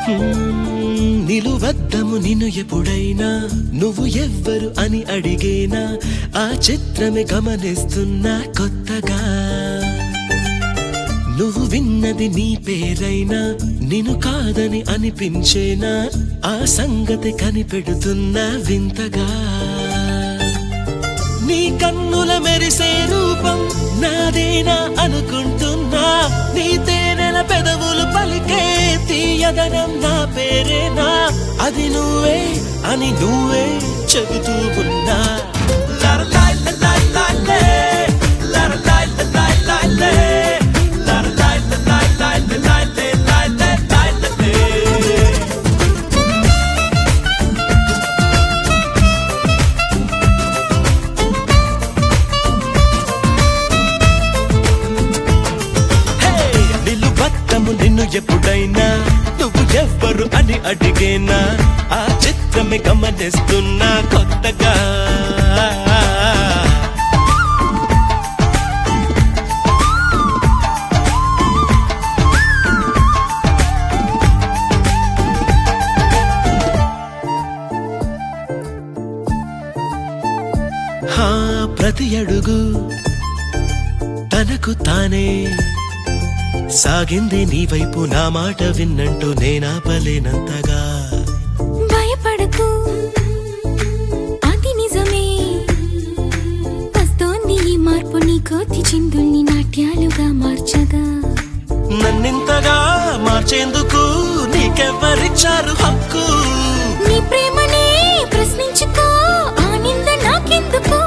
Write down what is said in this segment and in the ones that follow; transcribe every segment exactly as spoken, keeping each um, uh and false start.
నిలువద్దము నిన్ను ఎప్పుడైనా నువ్వు ఎవ్వరు అని అడిగేనా ఆ చిత్రమే గమనిస్తున్నా కొత్తగా నువ్వు విన్నది నీ పేరైనా నిన్ను కాదని అనిపించేనా ఆ సంగతి కనిపెడుతున్నా వింతగా నీ కన్నుల మెరిసే రూపం నాదేనా అనుకుంటున్నా నీ తేనెల పెదవులు పలికే తీయదనం నా పేరేనా అది నువ్వే అని నువ్వే చెబుతూ ఉన్నా నిన్ను ఎప్పుడైనా నువ్వు ఎవ్వరు అని అడిగేనా ఆ చిత్రమే గమనిస్తున్నా కొత్తగా హా ప్రతి అడుగు తనకు తానే సాగింది నీ వైపు నా మాట విన్నంటూ నేనాపలేనంతగా భయపడకు అది నిజమే వస్తోంది ఈ మార్పు నీ కోతి చిందుల్ని నాట్యాలుగా మార్చగా నన్నింతగా మార్చేందుకు నీకెవ్వరిచ్చారు హక్కు నీ ప్రేమనే ప్రశ్నించుకో ఆ నింద నాకెందుకు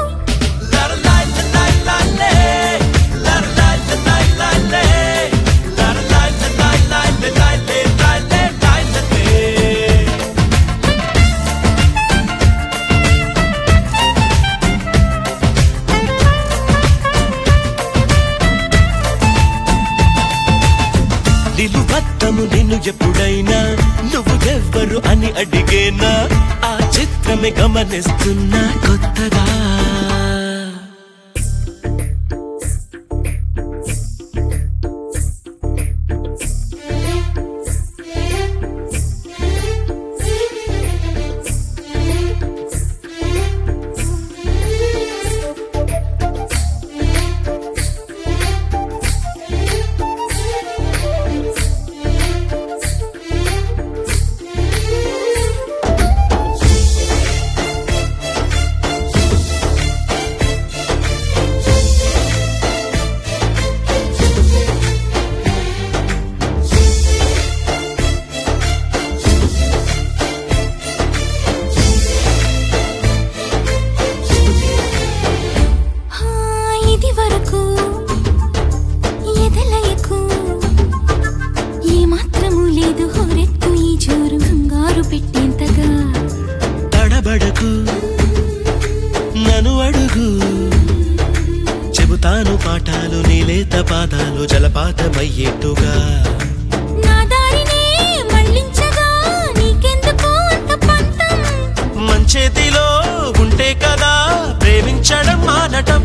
నిలువద్దము నిన్ను ఎప్పుడైనా నువ్వు ఎవ్వరు అని అడిగేనా ఆ చిత్రమే గమనిస్తున్నా కొత్తగా నన్ను అడుగు చెబుతాను పాఠాలు నీలేత పాదాలు జలపాతమయ్యేట్టుగా నా దారినే మళ్ళించగా నీకెందుకు అంత పంతం మంచేతిలో ఉంటే కదా ప్రేమించడం మానటం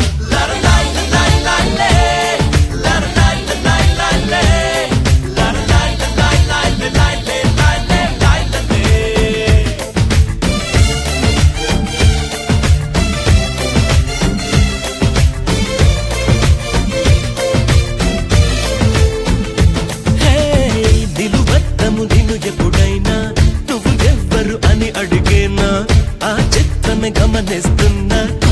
నిన్ను ఎప్పుడైనా నువ్వు ఎవ్వరు అని అడిగేనా ఆ చిత్రమే గమనిస్తున్నా